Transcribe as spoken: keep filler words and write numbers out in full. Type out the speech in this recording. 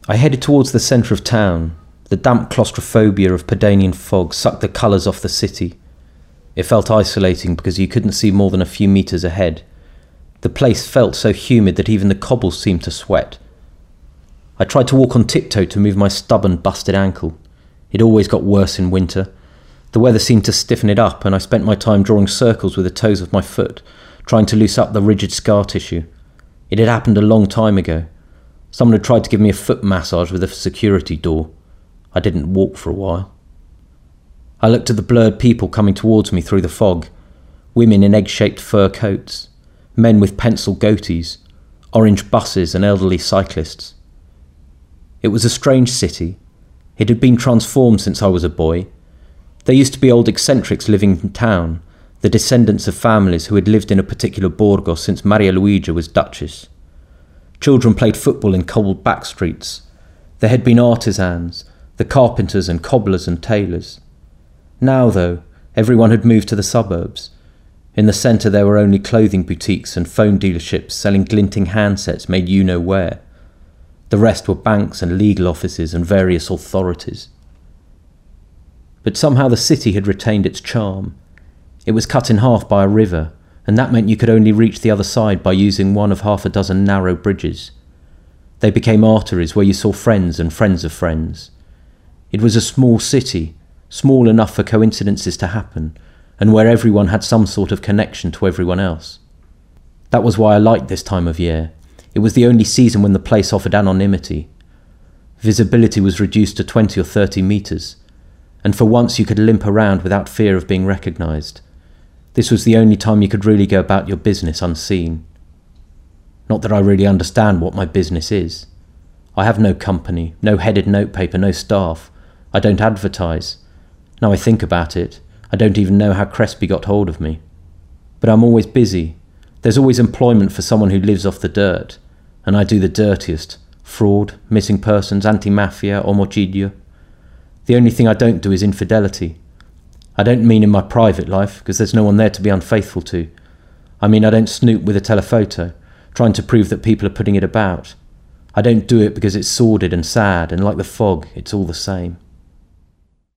I headed towards the centre of town. The damp claustrophobia of Pedanian fog sucked the colours off the city. It felt isolating because you couldn't see more than a few metres ahead. The place felt so humid that even the cobbles seemed to sweat. I tried to walk on tiptoe to move my stubborn, busted ankle. It always got worse in winter. The weather seemed to stiffen it up, and I spent my time drawing circles with the toes of my foot, trying to loose up the rigid scar tissue. It had happened a long time ago. Someone had tried to give me a foot massage with a security door. I didn't walk for a while. I looked at the blurred people coming towards me through the fog. Women in egg-shaped fur coats. Men with pencil goatees. Orange buses and elderly cyclists. It was a strange city. It had been transformed since I was a boy. There used to be old eccentrics living in town, the descendants of families who had lived in a particular borgo since Maria Luigia was duchess. Children played football in cobbled back streets. There had been artisans, the carpenters and cobblers and tailors. Now, though, everyone had moved to the suburbs. In the centre there were only clothing boutiques and phone dealerships selling glinting handsets made you-know-where. The rest were banks and legal offices and various authorities. But somehow the city had retained its charm. It was cut in half by a river, and that meant you could only reach the other side by using one of half a dozen narrow bridges. They became arteries where you saw friends and friends of friends. It was a small city, small enough for coincidences to happen, and where everyone had some sort of connection to everyone else. That was why I liked this time of year. It was the only season when the place offered anonymity. Visibility was reduced to twenty or thirty metres, and for once you could limp around without fear of being recognised. This was the only time you could really go about your business unseen. Not that I really understand what my business is. I have no company, no headed notepaper, no staff. I don't advertise. Now I think about it, I don't even know how Crespi got hold of me. But I'm always busy. There's always employment for someone who lives off the dirt, and I do the dirtiest. Fraud, missing persons, anti-mafia, omicidio. The only thing I don't do is infidelity. I don't mean in my private life, because there's no one there to be unfaithful to. I mean I don't snoop with a telephoto, trying to prove that people are putting it about. I don't do it because it's sordid and sad, and like the fog, it's all the same.